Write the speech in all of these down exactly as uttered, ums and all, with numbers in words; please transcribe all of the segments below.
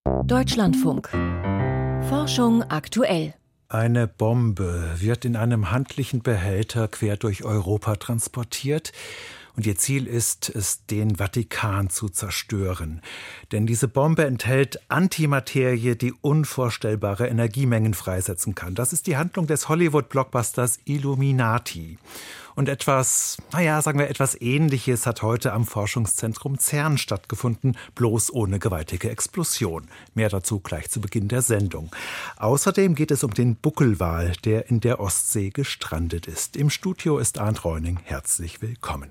Deutschlandfunk. Forschung aktuell. Eine Bombe wird in einem handlichen Behälter quer durch Europa transportiert. Und ihr Ziel ist es, den Vatikan zu zerstören. Denn diese Bombe enthält Antimaterie, die unvorstellbare Energiemengen freisetzen kann. Das ist die Handlung des Hollywood-Blockbusters Illuminati. Und etwas, naja, sagen wir etwas Ähnliches hat heute am Forschungszentrum CERN stattgefunden, bloß ohne gewaltige Explosion. Mehr dazu gleich zu Beginn der Sendung. Außerdem geht es um den Buckelwal, der in der Ostsee gestrandet ist. Im Studio ist Arndt Reuning. Herzlich willkommen.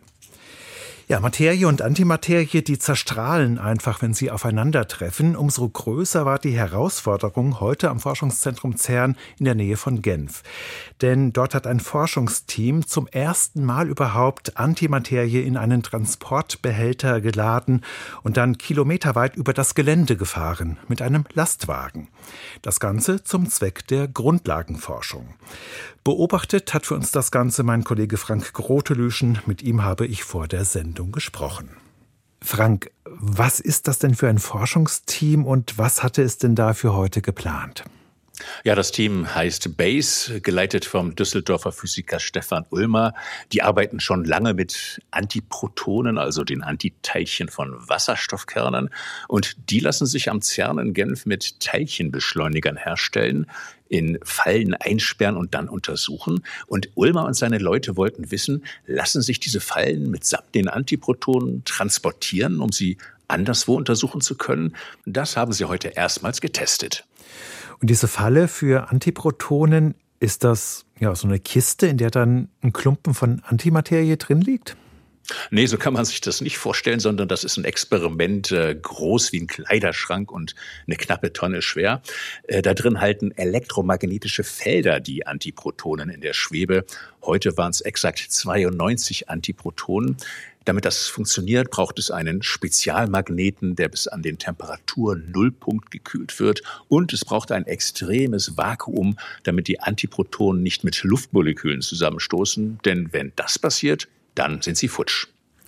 Ja, Materie und Antimaterie, die zerstrahlen einfach, wenn sie aufeinandertreffen. Umso größer war die Herausforderung heute am Forschungszentrum CERN in der Nähe von Genf. Denn dort hat ein Forschungsteam zum ersten Mal überhaupt Antimaterie in einen Transportbehälter geladen und dann kilometerweit über das Gelände gefahren mit einem Lastwagen. Das Ganze zum Zweck der Grundlagenforschung. Beobachtet hat für uns das Ganze mein Kollege Frank Grotelüschen. Mit ihm habe ich vor der Sendung gesprochen. Frank, was ist das denn für ein Forschungsteam und was hatte es denn da für heute geplant? Ja, das Team heißt BASE, geleitet vom Düsseldorfer Physiker Stefan Ulmer. Die arbeiten schon lange mit Antiprotonen, also den Antiteilchen von Wasserstoffkernen. Und die lassen sich am CERN in Genf mit Teilchenbeschleunigern herstellen, in Fallen einsperren und dann untersuchen. Und Ulmer und seine Leute wollten wissen, lassen sich diese Fallen mitsamt den Antiprotonen transportieren, um sie anderswo untersuchen zu können? Das haben sie heute erstmals getestet. Und diese Falle für Antiprotonen, ist das ja so eine Kiste, in der dann ein Klumpen von Antimaterie drin liegt? Nee, so kann man sich das nicht vorstellen, sondern das ist ein Experiment, äh, groß wie ein Kleiderschrank und eine knappe Tonne schwer. Äh, da drin halten elektromagnetische Felder die Antiprotonen in der Schwebe. Heute waren es exakt zweiundneunzig Antiprotonen. Damit das funktioniert, braucht es einen Spezialmagneten, der bis an den Temperatur-Nullpunkt gekühlt wird. Und es braucht ein extremes Vakuum, damit die Antiprotonen nicht mit Luftmolekülen zusammenstoßen. Denn wenn das passiert, dann sind sie futsch.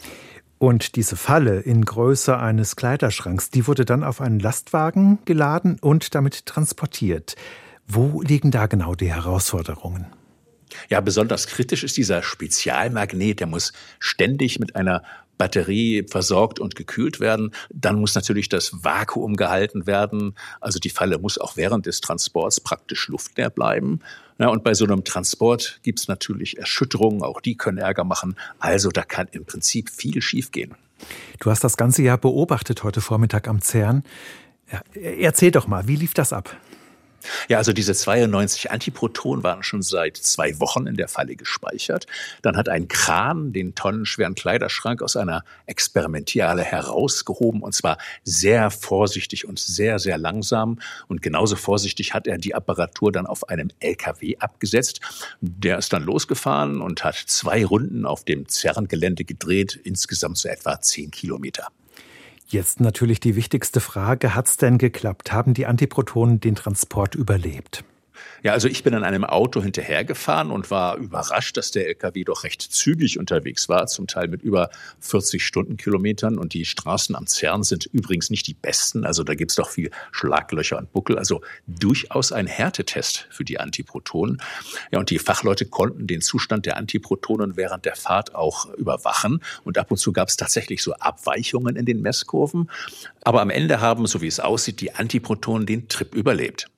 Und diese Falle in Größe eines Kleiderschranks, die wurde dann auf einen Lastwagen geladen und damit transportiert. Wo liegen da genau die Herausforderungen? Ja, besonders kritisch ist dieser Spezialmagnet, der muss ständig mit einer Batterie versorgt und gekühlt werden. Dann muss natürlich das Vakuum gehalten werden. Also die Falle muss auch während des Transports praktisch luftleer bleiben. Ja, und bei so einem Transport gibt es natürlich Erschütterungen, auch die können Ärger machen. Also da kann im Prinzip viel schiefgehen. Du hast das ganze Jahr beobachtet heute Vormittag am CERN. Ja, erzähl doch mal, wie lief das ab? Ja, also diese zweiundneunzig Antiprotonen waren schon seit zwei Wochen in der Falle gespeichert. Dann hat ein Kran den tonnenschweren Kleiderschrank aus einer Experimentierhalle herausgehoben, und zwar sehr vorsichtig und sehr, sehr langsam. Und genauso vorsichtig hat er die Apparatur dann auf einem L K W abgesetzt. Der ist dann losgefahren und hat zwei Runden auf dem CERN-Gelände gedreht, insgesamt so etwa zehn Kilometer. Jetzt natürlich die wichtigste Frage, hat's denn geklappt? Haben die Antiprotonen den Transport überlebt? Ja, also ich bin an einem Auto hinterhergefahren und war überrascht, dass der L K W doch recht zügig unterwegs war, zum Teil mit über vierzig Stundenkilometern. Und die Straßen am CERN sind übrigens nicht die besten. Also da gibt's doch viel Schlaglöcher und Buckel. Also durchaus ein Härtetest für die Antiprotonen. Ja, und die Fachleute konnten den Zustand der Antiprotonen während der Fahrt auch überwachen. Und ab und zu gab's tatsächlich so Abweichungen in den Messkurven. Aber am Ende haben, so wie es aussieht, die Antiprotonen den Trip überlebt.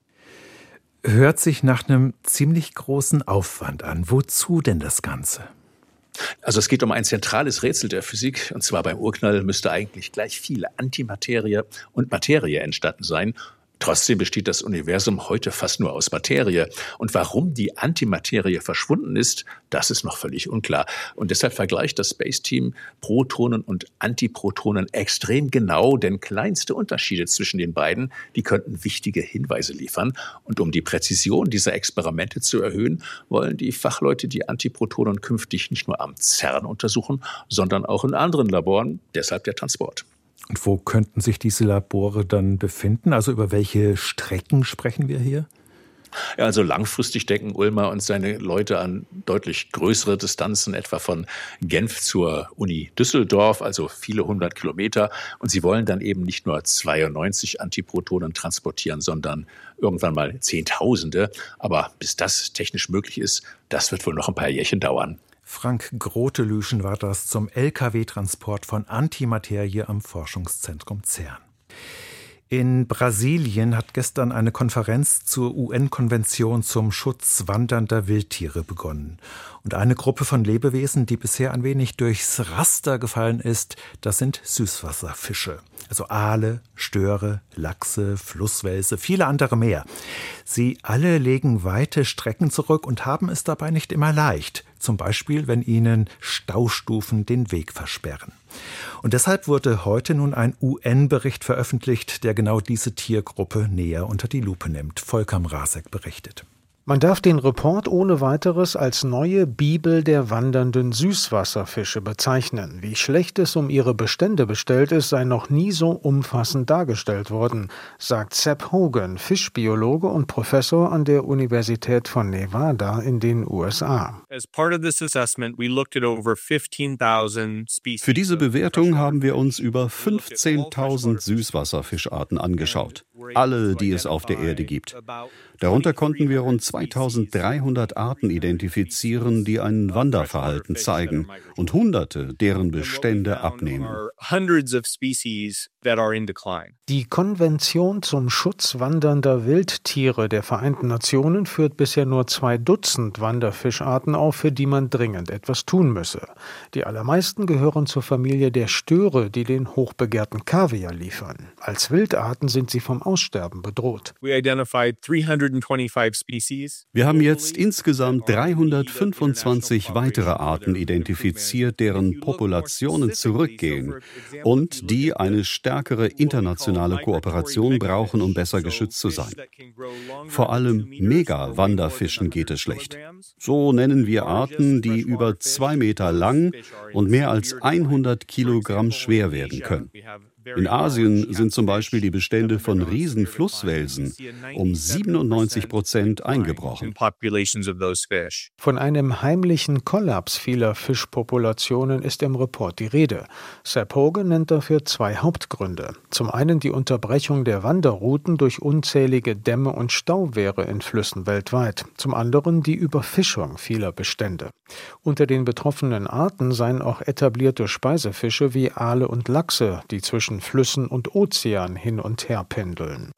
Hört sich nach einem ziemlich großen Aufwand an. Wozu denn das Ganze? Also es geht um ein zentrales Rätsel der Physik. Und zwar beim Urknall müsste eigentlich gleich viel Antimaterie und Materie entstanden sein. Trotzdem besteht das Universum heute fast nur aus Materie. Und warum die Antimaterie verschwunden ist, das ist noch völlig unklar. Und deshalb vergleicht das Space-Team Protonen und Antiprotonen extrem genau, denn kleinste Unterschiede zwischen den beiden, die könnten wichtige Hinweise liefern. Und um die Präzision dieser Experimente zu erhöhen, wollen die Fachleute die Antiprotonen künftig nicht nur am CERN untersuchen, sondern auch in anderen Laboren, deshalb der Transport. Und wo könnten sich diese Labore dann befinden? Also über welche Strecken sprechen wir hier? Ja, also langfristig denken Ulmer und seine Leute an deutlich größere Distanzen, etwa von Genf zur Uni Düsseldorf, also viele hundert Kilometer. Und sie wollen dann eben nicht nur zweiundneunzig Antiprotonen transportieren, sondern irgendwann mal Zehntausende. Aber bis das technisch möglich ist, das wird wohl noch ein paar Jährchen dauern. Frank Grotelüschen war das zum L K W-Transport von Antimaterie am Forschungszentrum CERN. In Brasilien hat gestern eine Konferenz zur U N-Konvention zum Schutz wandernder Wildtiere begonnen. Und eine Gruppe von Lebewesen, die bisher ein wenig durchs Raster gefallen ist, das sind Süßwasserfische. Also Aale, Störe, Lachse, Flusswelse, viele andere mehr. Sie alle legen weite Strecken zurück und haben es dabei nicht immer leicht. Zum Beispiel, wenn ihnen Staustufen den Weg versperren. Und deshalb wurde heute nun ein U N-Bericht veröffentlicht, der genau diese Tiergruppe näher unter die Lupe nimmt. Volker Mrazek berichtet. Man darf den Report ohne weiteres als neue Bibel der wandernden Süßwasserfische bezeichnen. Wie schlecht es um ihre Bestände bestellt ist, sei noch nie so umfassend dargestellt worden, sagt Sepp Hogan, Fischbiologe und Professor an der Universität von Nevada in den U S A. Für diese Bewertung haben wir uns über fünfzehntausend Süßwasserfischarten angeschaut. Alle, die es auf der Erde gibt. Darunter konnten wir rund zweitausenddreihundert Arten identifizieren, die ein Wanderverhalten zeigen und Hunderte, deren Bestände abnehmen. Die Konvention zum Schutz wandernder Wildtiere der Vereinten Nationen führt bisher nur zwei Dutzend Wanderfischarten auf, für die man dringend etwas tun müsse. Die allermeisten gehören zur Familie der Störe, die den hochbegehrten Kaviar liefern. Als Wildarten sind sie vom Aussterben bedroht. Wir haben jetzt insgesamt dreihundertfünfundzwanzig weitere Arten identifiziert, deren Populationen zurückgehen und die eine stärkere internationale Kooperation brauchen, um besser geschützt zu sein. Vor allem Mega-Wanderfischen geht es schlecht. So nennen wir Arten, die über zwei Meter lang und mehr als hundert Kilogramm schwer werden können. In Asien sind zum Beispiel die Bestände von Riesenflusswelsen um siebenundneunzig Prozent eingebrochen. Von einem heimlichen Kollaps vieler Fischpopulationen ist im Report die Rede. Sepp Hogan nennt dafür zwei Hauptgründe. Zum einen die Unterbrechung der Wanderrouten durch unzählige Dämme und Stauwehre in Flüssen weltweit. Zum anderen die Überfischung vieler Bestände. Unter den betroffenen Arten seien auch etablierte Speisefische wie Aale und Lachse, die zwischen Flüssen und Ozean hin und her pendeln.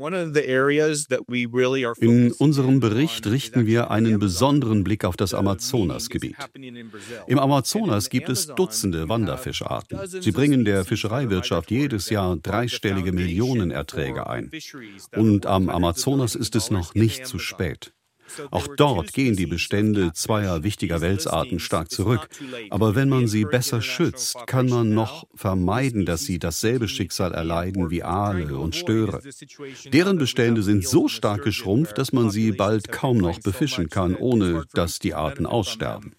In unserem Bericht richten wir einen besonderen Blick auf das Amazonasgebiet. Im Amazonas gibt es Dutzende Wanderfischarten. Sie bringen der Fischereiwirtschaft jedes Jahr dreistellige Millionenerträge ein. Und am Amazonas ist es noch nicht zu spät. Auch dort gehen die Bestände zweier wichtiger Welsarten stark zurück. Aber wenn man sie besser schützt, kann man noch vermeiden, dass sie dasselbe Schicksal erleiden wie Aale und Störe. Deren Bestände sind so stark geschrumpft, dass man sie bald kaum noch befischen kann, ohne dass die Arten aussterben.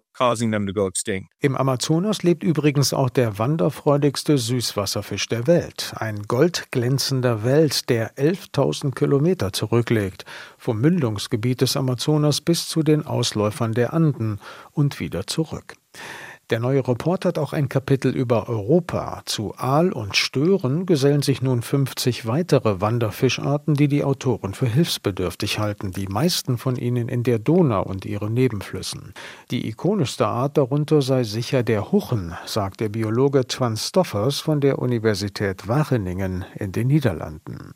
Im Amazonas lebt übrigens auch der wanderfreudigste Süßwasserfisch der Welt. Ein goldglänzender Wels, der elftausend Kilometer zurücklegt. Vom Mündungsgebiet des Amazonas bis zu den Ausläufern der Anden und wieder zurück. Der neue Report hat auch ein Kapitel über Europa. Zu Aal und Stören gesellen sich nun fünfzig weitere Wanderfischarten, die die Autoren für hilfsbedürftig halten, die meisten von ihnen in der Donau und ihren Nebenflüssen. Die ikonischste Art darunter sei sicher der Huchen, sagt der Biologe Twan Stoffers von der Universität Wageningen in den Niederlanden.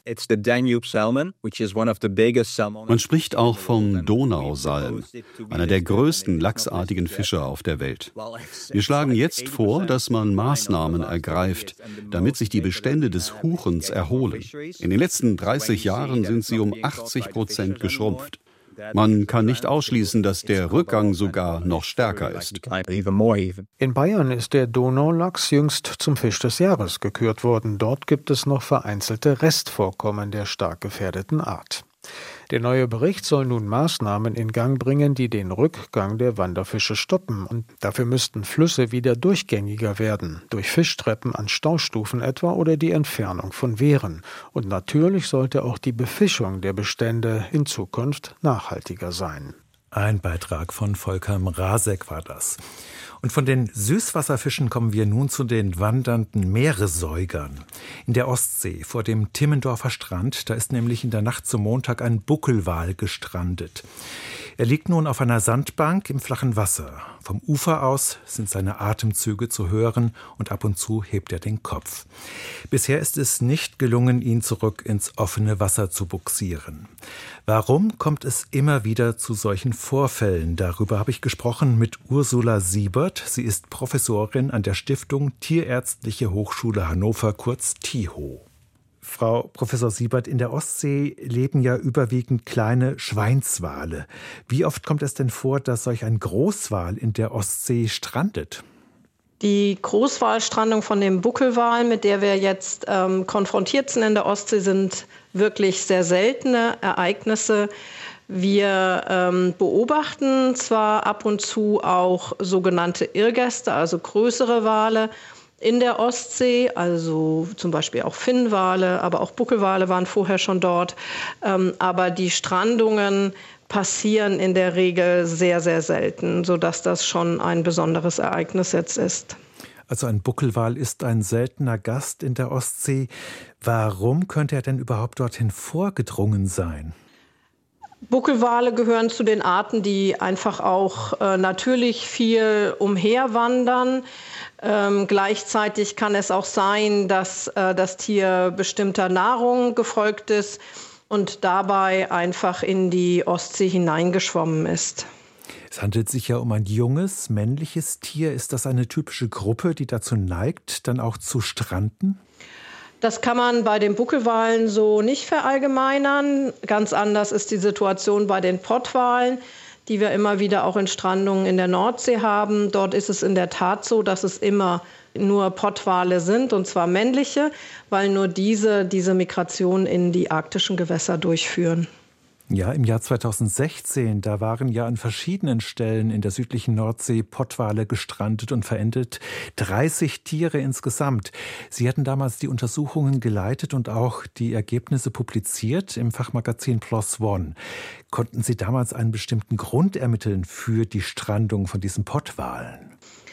Man spricht auch vom Donausalm, einer der größten lachsartigen Fische auf der Welt. Wir schlagen jetzt vor, dass man Maßnahmen ergreift, damit sich die Bestände des Huchens erholen. In den letzten dreißig Jahren sind sie um achtzig Prozent geschrumpft. Man kann nicht ausschließen, dass der Rückgang sogar noch stärker ist. In Bayern ist der Donaulachs jüngst zum Fisch des Jahres gekürt worden. Dort gibt es noch vereinzelte Restvorkommen der stark gefährdeten Art. Der neue Bericht soll nun Maßnahmen in Gang bringen, die den Rückgang der Wanderfische stoppen. Und dafür müssten Flüsse wieder durchgängiger werden, durch Fischtreppen an Staustufen etwa oder die Entfernung von Wehren. Und natürlich sollte auch die Befischung der Bestände in Zukunft nachhaltiger sein. Ein Beitrag von Volker Mrazek war das. Und von den Süßwasserfischen kommen wir nun zu den wandernden Meeressäugern. In der Ostsee vor dem Timmendorfer Strand, da ist nämlich in der Nacht zum Montag ein Buckelwal gestrandet. Er liegt nun auf einer Sandbank im flachen Wasser. Vom Ufer aus sind seine Atemzüge zu hören und ab und zu hebt er den Kopf. Bisher ist es nicht gelungen, ihn zurück ins offene Wasser zu bugsieren. Warum kommt es immer wieder zu solchen Vorfällen? Darüber habe ich gesprochen mit Ursula Siebert. Sie ist Professorin an der Stiftung Tierärztliche Hochschule Hannover, kurz TIHO. Frau Professor Siebert, in der Ostsee leben ja überwiegend kleine Schweinswale. Wie oft kommt es denn vor, dass solch ein Großwal in der Ostsee strandet? Die Großwalstrandung von dem Buckelwal, mit der wir jetzt ähm, konfrontiert sind in der Ostsee, sind wirklich sehr seltene Ereignisse. Wir ähm, beobachten zwar ab und zu auch sogenannte Irrgäste, also größere Wale in der Ostsee, also zum Beispiel auch Finnwale, aber auch Buckelwale waren vorher schon dort. Ähm, aber die Strandungen passieren in der Regel sehr, sehr selten, sodass das schon ein besonderes Ereignis jetzt ist. Also ein Buckelwal ist ein seltener Gast in der Ostsee. Warum könnte er denn überhaupt dorthin vorgedrungen sein? Buckelwale gehören zu den Arten, die einfach auch äh, natürlich viel umherwandern. Ähm, gleichzeitig kann es auch sein, dass äh, das Tier bestimmter Nahrung gefolgt ist und dabei einfach in die Ostsee hineingeschwommen ist. Es handelt sich ja um ein junges, männliches Tier. Ist das eine typische Gruppe, die dazu neigt, dann auch zu stranden? Das kann man bei den Buckelwalen so nicht verallgemeinern. Ganz anders ist die Situation bei den Pottwalen, die wir immer wieder auch in Strandungen in der Nordsee haben. Dort ist es in der Tat so, dass es immer nur Pottwale sind, und zwar männliche, weil nur diese diese Migration in die arktischen Gewässer durchführen. Ja, im Jahr zweitausendsechzehn, da waren ja an verschiedenen Stellen in der südlichen Nordsee Pottwale gestrandet und verendet. dreißig Tiere insgesamt. Sie hatten damals die Untersuchungen geleitet und auch die Ergebnisse publiziert im Fachmagazin PLOS ONE. Konnten Sie damals einen bestimmten Grund ermitteln für die Strandung von diesen Pottwalen?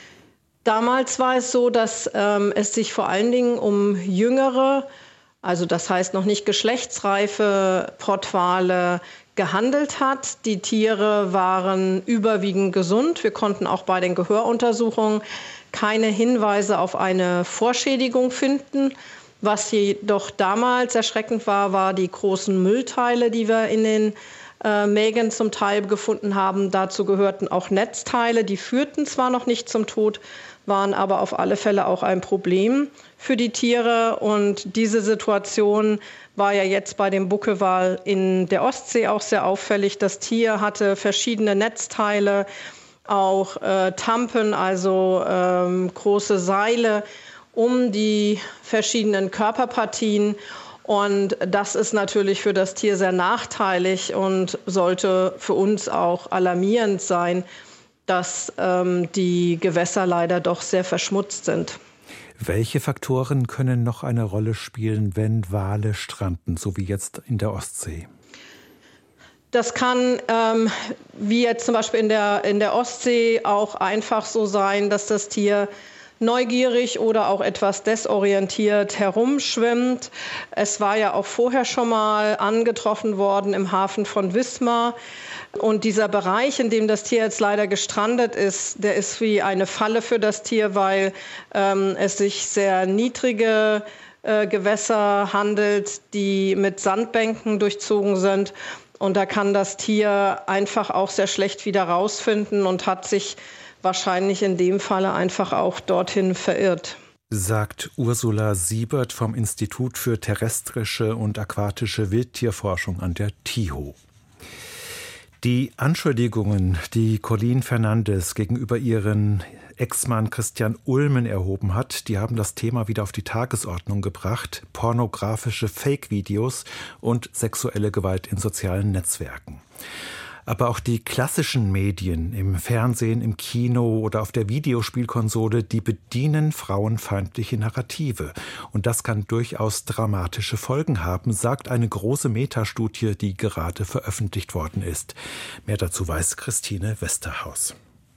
Damals war es so, dass ähm, es sich vor allen Dingen um jüngere, also das heißt noch nicht geschlechtsreife Pottwale gehandelt hat. Die Tiere waren überwiegend gesund. Wir konnten auch bei den Gehöruntersuchungen keine Hinweise auf eine Vorschädigung finden. Was jedoch damals erschreckend war, war die großen Müllteile, die wir in den äh, Mägen zum Teil gefunden haben. Dazu gehörten auch Netzteile, die führten zwar noch nicht zum Tod, waren aber auf alle Fälle auch ein Problem für die Tiere. Und diese Situation war ja jetzt bei dem Buckelwal in der Ostsee auch sehr auffällig. Das Tier hatte verschiedene Netzteile, auch äh, Tampen, also ähm, große Seile um die verschiedenen Körperpartien. Und das ist natürlich für das Tier sehr nachteilig und sollte für uns auch alarmierend sein, dass ähm, die Gewässer leider doch sehr verschmutzt sind. Welche Faktoren können noch eine Rolle spielen, wenn Wale stranden, so wie jetzt in der Ostsee? Das kann, ähm, wie jetzt zum Beispiel in der, in der Ostsee, auch einfach so sein, dass das Tier neugierig oder auch etwas desorientiert herumschwimmt. Es war ja auch vorher schon mal angetroffen worden im Hafen von Wismar. Und dieser Bereich, in dem das Tier jetzt leider gestrandet ist, der ist wie eine Falle für das Tier, weil ähm, es sich sehr niedrige äh, Gewässer handelt, die mit Sandbänken durchzogen sind. Und da kann das Tier einfach auch sehr schlecht wieder rausfinden und hat sich wahrscheinlich in dem Falle einfach auch dorthin verirrt. Sagt Ursula Siebert vom Institut für terrestrische und aquatische Wildtierforschung an der TIHO. Die Anschuldigungen, die Colleen Fernandes gegenüber ihren Ex-Mann Christian Ulmen erhoben hat, die haben das Thema wieder auf die Tagesordnung gebracht. Pornografische Fake-Videos und sexuelle Gewalt in sozialen Netzwerken. Aber auch die klassischen Medien im Fernsehen, im Kino oder auf der Videospielkonsole, die bedienen frauenfeindliche Narrative. Und das kann durchaus dramatische Folgen haben, sagt eine große Metastudie, die gerade veröffentlicht worden ist. Mehr dazu weiß Christine Westerhaus.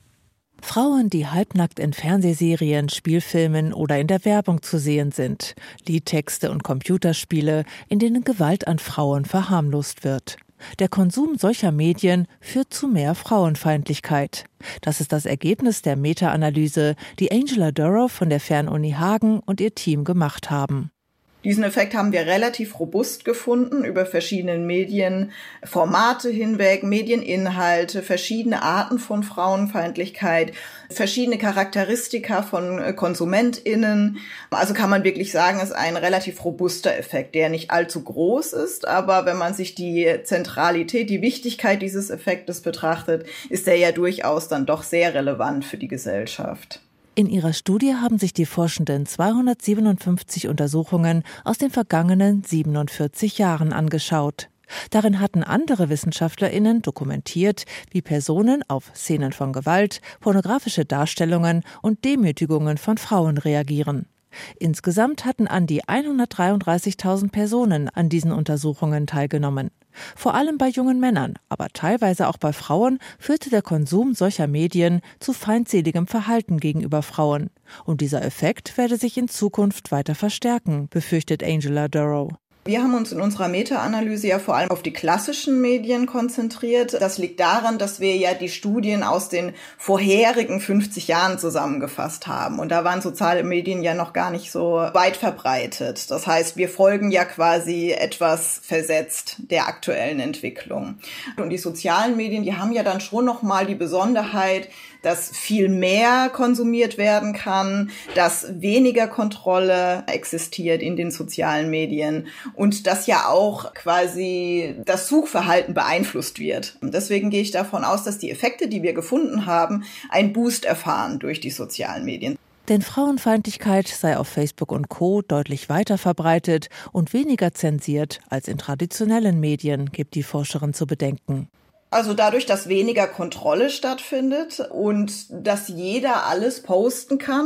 Frauen, die halbnackt in Fernsehserien, Spielfilmen oder in der Werbung zu sehen sind. Liedtexte und Computerspiele, in denen Gewalt an Frauen verharmlost wird. Der Konsum solcher Medien führt zu mehr Frauenfeindlichkeit. Das ist das Ergebnis der Meta-Analyse, die Angela Durrow von der Fernuni Hagen und ihr Team gemacht haben. Diesen Effekt haben wir relativ robust gefunden über verschiedene Medienformate hinweg, Medieninhalte, verschiedene Arten von Frauenfeindlichkeit, verschiedene Charakteristika von KonsumentInnen. Also kann man wirklich sagen, es ist ein relativ robuster Effekt, der nicht allzu groß ist, aber wenn man sich die Zentralität, die Wichtigkeit dieses Effektes betrachtet, ist er ja durchaus dann doch sehr relevant für die Gesellschaft. In ihrer Studie haben sich die Forschenden zweihundertsiebenundfünfzig Untersuchungen aus den vergangenen siebenundvierzig Jahren angeschaut. Darin hatten andere WissenschaftlerInnen dokumentiert, wie Personen auf Szenen von Gewalt, pornografische Darstellungen und Demütigungen von Frauen reagieren. Insgesamt hatten an die hundertdreiunddreißigtausend Personen an diesen Untersuchungen teilgenommen. Vor allem bei jungen Männern, aber teilweise auch bei Frauen führte der Konsum solcher Medien zu feindseligem Verhalten gegenüber Frauen. Und dieser Effekt werde sich in Zukunft weiter verstärken, befürchtet Angela Durrow. Wir haben uns in unserer Meta-Analyse ja vor allem auf die klassischen Medien konzentriert. Das liegt daran, dass wir ja die Studien aus den vorherigen fünfzig Jahren zusammengefasst haben. Und da waren soziale Medien ja noch gar nicht so weit verbreitet. Das heißt, wir folgen ja quasi etwas versetzt der aktuellen Entwicklung. Und die sozialen Medien, die haben ja dann schon nochmal die Besonderheit, dass viel mehr konsumiert werden kann, dass weniger Kontrolle existiert in den sozialen Medien und dass ja auch quasi das Suchverhalten beeinflusst wird. Und deswegen gehe ich davon aus, dass die Effekte, die wir gefunden haben, einen Boost erfahren durch die sozialen Medien. Denn Frauenfeindlichkeit sei auf Facebook und Co. deutlich weiter verbreitet und weniger zensiert als in traditionellen Medien, gibt die Forscherin zu bedenken. Also dadurch, dass weniger Kontrolle stattfindet und dass jeder alles posten kann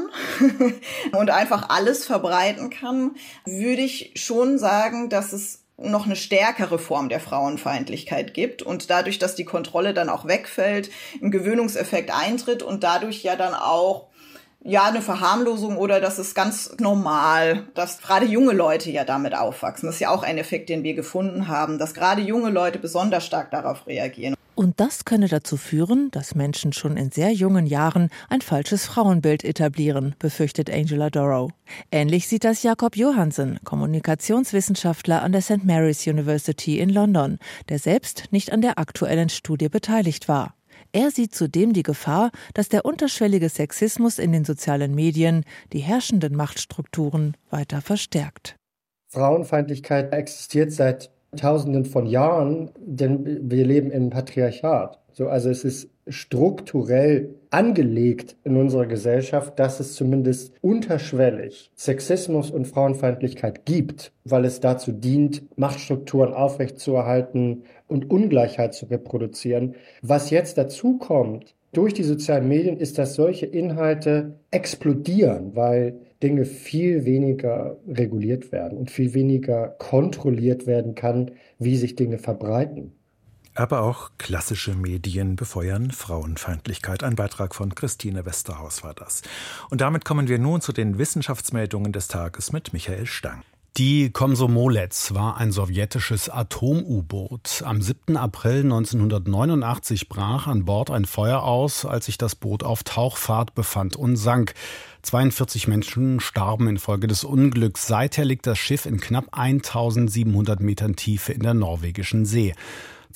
und einfach alles verbreiten kann, würde ich schon sagen, dass es noch eine stärkere Form der Frauenfeindlichkeit gibt und dadurch, dass die Kontrolle dann auch wegfällt, ein Gewöhnungseffekt eintritt und dadurch ja dann auch ja eine Verharmlosung oder das ist ganz normal, dass gerade junge Leute ja damit aufwachsen. Das ist ja auch ein Effekt, den wir gefunden haben, dass gerade junge Leute besonders stark darauf reagieren. Und das könne dazu führen, dass Menschen schon in sehr jungen Jahren ein falsches Frauenbild etablieren, befürchtet Angela Durrow. Ähnlich sieht das Jakob Johansen, Kommunikationswissenschaftler an der Saint Mary's University in London, der selbst nicht an der aktuellen Studie beteiligt war. Er sieht zudem die Gefahr, dass der unterschwellige Sexismus in den sozialen Medien die herrschenden Machtstrukturen weiter verstärkt. Frauenfeindlichkeit existiert seit Tausenden von Jahren, denn wir leben im Patriarchat. So, also es ist strukturell angelegt in unserer Gesellschaft, dass es zumindest unterschwellig Sexismus und Frauenfeindlichkeit gibt, weil es dazu dient, Machtstrukturen aufrechtzuerhalten und Ungleichheit zu reproduzieren. Was jetzt dazu kommt durch die sozialen Medien, ist, dass solche Inhalte explodieren, weil Dinge viel weniger reguliert werden und viel weniger kontrolliert werden kann, wie sich Dinge verbreiten. Aber auch klassische Medien befeuern Frauenfeindlichkeit. Ein Beitrag von Christine Westerhaus war das. Und damit kommen wir nun zu den Wissenschaftsmeldungen des Tages mit Michael Stang. Die Komsomolets war ein sowjetisches Atom-U-Boot. Am siebten April neunzehnhundertneunundachtzig brach an Bord ein Feuer aus, als sich das Boot auf Tauchfahrt befand und sank. zweiundvierzig Menschen starben infolge des Unglücks. Seither liegt das Schiff in knapp eintausendsiebenhundert Metern Tiefe in der norwegischen See.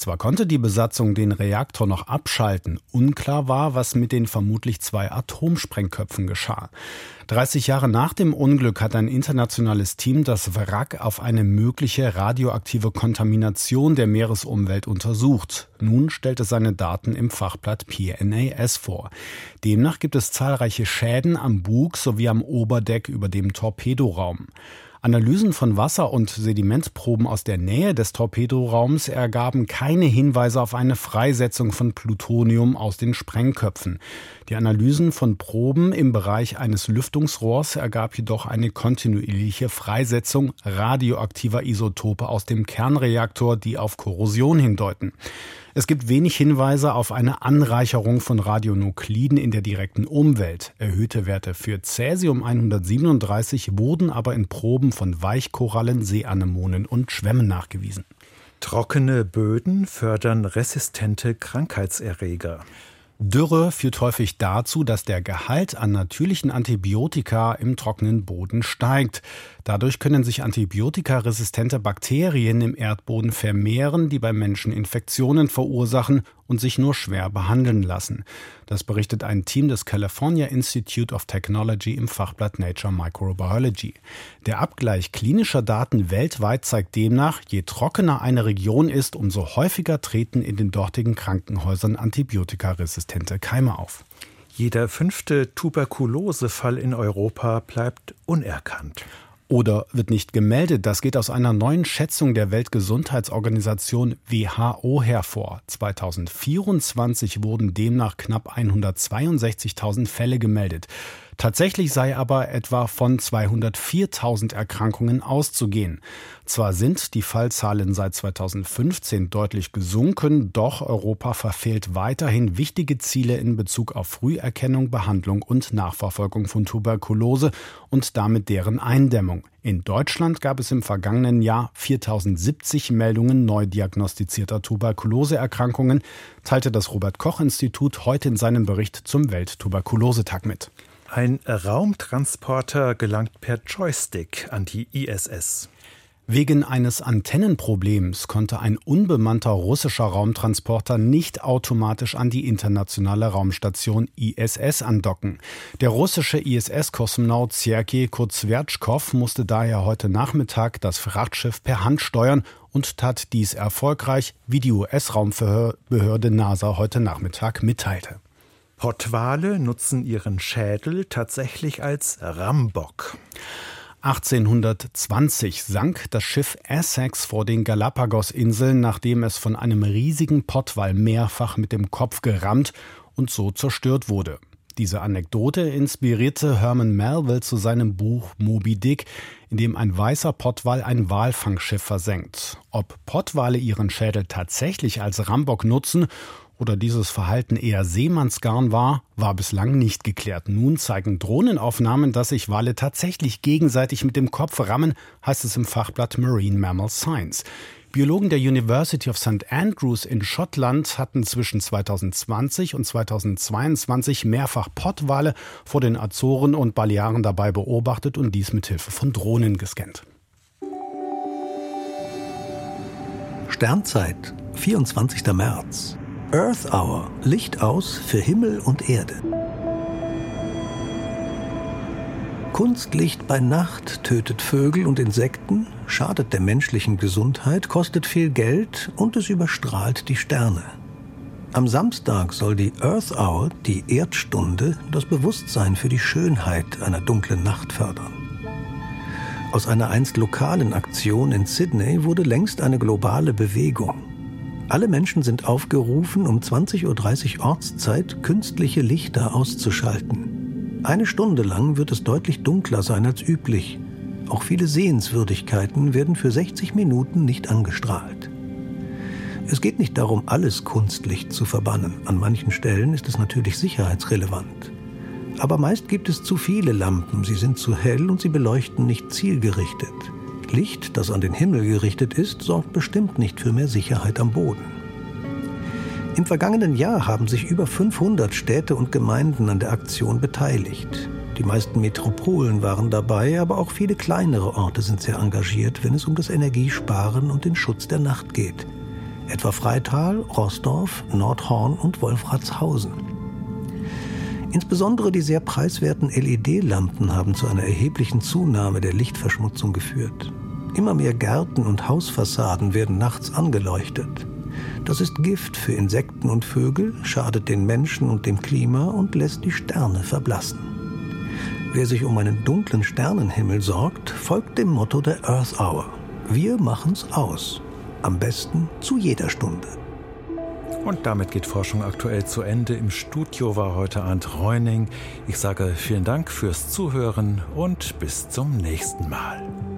Zwar konnte die Besatzung den Reaktor noch abschalten, unklar war, was mit den vermutlich zwei Atomsprengköpfen geschah. dreißig Jahre nach dem Unglück hat ein internationales Team das Wrack auf eine mögliche radioaktive Kontamination der Meeresumwelt untersucht. Nun stellt es seine Daten im Fachblatt P N A S vor. Demnach gibt es zahlreiche Schäden am Bug sowie am Oberdeck über dem Torpedoraum. Analysen von Wasser- und Sedimentproben aus der Nähe des Torpedoraums ergaben keine Hinweise auf eine Freisetzung von Plutonium aus den Sprengköpfen. Die Analysen von Proben im Bereich eines Lüftungsrohrs ergab jedoch eine kontinuierliche Freisetzung radioaktiver Isotope aus dem Kernreaktor, die auf Korrosion hindeuten. Es gibt wenig Hinweise auf eine Anreicherung von Radionukliden in der direkten Umwelt. Erhöhte Werte für Cäsium hundertsiebenunddreißig wurden aber in Proben von Weichkorallen, Seeanemonen und Schwämmen nachgewiesen. Trockene Böden fördern resistente Krankheitserreger. Dürre führt häufig dazu, dass der Gehalt an natürlichen Antibiotika im trockenen Boden steigt. Dadurch können sich antibiotikaresistente Bakterien im Erdboden vermehren, die beim Menschen Infektionen verursachen und sich nur schwer behandeln lassen. Das berichtet ein Team des California Institute of Technology im Fachblatt Nature Microbiology. Der Abgleich klinischer Daten weltweit zeigt demnach, je trockener eine Region ist, umso häufiger treten in den dortigen Krankenhäusern antibiotikaresistente Keime auf. Jeder fünfte Tuberkulosefall in Europa bleibt unerkannt. Oder wird nicht gemeldet. Das geht aus einer neuen Schätzung der Weltgesundheitsorganisation W H O hervor. zweitausendvierundzwanzig wurden demnach knapp hundertzweiundsechzigtausend Fälle gemeldet. Tatsächlich sei aber etwa von zweihundertviertausend Erkrankungen auszugehen. Zwar sind die Fallzahlen seit zweitausendfünfzehn deutlich gesunken, doch Europa verfehlt weiterhin wichtige Ziele in Bezug auf Früherkennung, Behandlung und Nachverfolgung von Tuberkulose und damit deren Eindämmung. In Deutschland gab es im vergangenen Jahr viertausendsiebzig Meldungen neu diagnostizierter Tuberkuloseerkrankungen, teilte das Robert-Koch-Institut heute in seinem Bericht zum Welttuberkulosetag mit. Ein Raumtransporter gelangt per Joystick an die I S S. Wegen eines Antennenproblems konnte ein unbemannter russischer Raumtransporter nicht automatisch an die internationale Raumstation I S S andocken. Der russische I S S-Kosmonaut Sergei Kurzwertschkow musste daher heute Nachmittag das Frachtschiff per Hand steuern und tat dies erfolgreich, wie die U S-Raumbehörde NASA heute Nachmittag mitteilte. Pottwale nutzen ihren Schädel tatsächlich als Rambock. achtzehnhundertzwanzig sank das Schiff Essex vor den Galapagos-Inseln, nachdem es von einem riesigen Pottwal mehrfach mit dem Kopf gerammt und so zerstört wurde. Diese Anekdote inspirierte Herman Melville zu seinem Buch Moby Dick, in dem ein weißer Pottwal ein Walfangschiff versenkt. Ob Pottwale ihren Schädel tatsächlich als Rambock nutzen oder dieses Verhalten eher Seemannsgarn war, war bislang nicht geklärt. Nun zeigen Drohnenaufnahmen, dass sich Wale tatsächlich gegenseitig mit dem Kopf rammen, heißt es im Fachblatt Marine Mammal Science. Biologen der University of Saint Andrews in Schottland hatten zwischen zweitausendzwanzig und zweitausendzweiundzwanzig mehrfach Pottwale vor den Azoren und Balearen dabei beobachtet und dies mit Hilfe von Drohnen gescannt. Sternzeit, vierundzwanzigster März. Earth Hour, Licht aus für Himmel und Erde. Kunstlicht bei Nacht tötet Vögel und Insekten, schadet der menschlichen Gesundheit, kostet viel Geld und es überstrahlt die Sterne. Am Samstag soll die Earth Hour, die Erdstunde, das Bewusstsein für die Schönheit einer dunklen Nacht fördern. Aus einer einst lokalen Aktion in Sydney wurde längst eine globale Bewegung. Alle Menschen sind aufgerufen, um zwanzig Uhr dreißig Ortszeit künstliche Lichter auszuschalten. Eine Stunde lang wird es deutlich dunkler sein als üblich. Auch viele Sehenswürdigkeiten werden für sechzig Minuten nicht angestrahlt. Es geht nicht darum, alles Kunstlicht zu verbannen. An manchen Stellen ist es natürlich sicherheitsrelevant. Aber meist gibt es zu viele Lampen, sie sind zu hell und sie beleuchten nicht zielgerichtet. Licht, das an den Himmel gerichtet ist, sorgt bestimmt nicht für mehr Sicherheit am Boden. Im vergangenen Jahr haben sich über fünfhundert Städte und Gemeinden an der Aktion beteiligt. Die meisten Metropolen waren dabei, aber auch viele kleinere Orte sind sehr engagiert, wenn es um das Energiesparen und den Schutz der Nacht geht. etwa Freital, Roßdorf, Nordhorn und Wolfratshausen. Insbesondere die sehr preiswerten L E D-Lampen haben zu einer erheblichen Zunahme der Lichtverschmutzung geführt. Immer mehr Gärten und Hausfassaden werden nachts angeleuchtet. Das ist Gift für Insekten und Vögel, schadet den Menschen und dem Klima und lässt die Sterne verblassen. Wer sich um einen dunklen Sternenhimmel sorgt, folgt dem Motto der Earth Hour. Wir machen's aus. Am besten zu jeder Stunde. Und damit geht Forschung aktuell zu Ende. Im Studio war heute Arndt Reuning. Ich sage vielen Dank fürs Zuhören und bis zum nächsten Mal.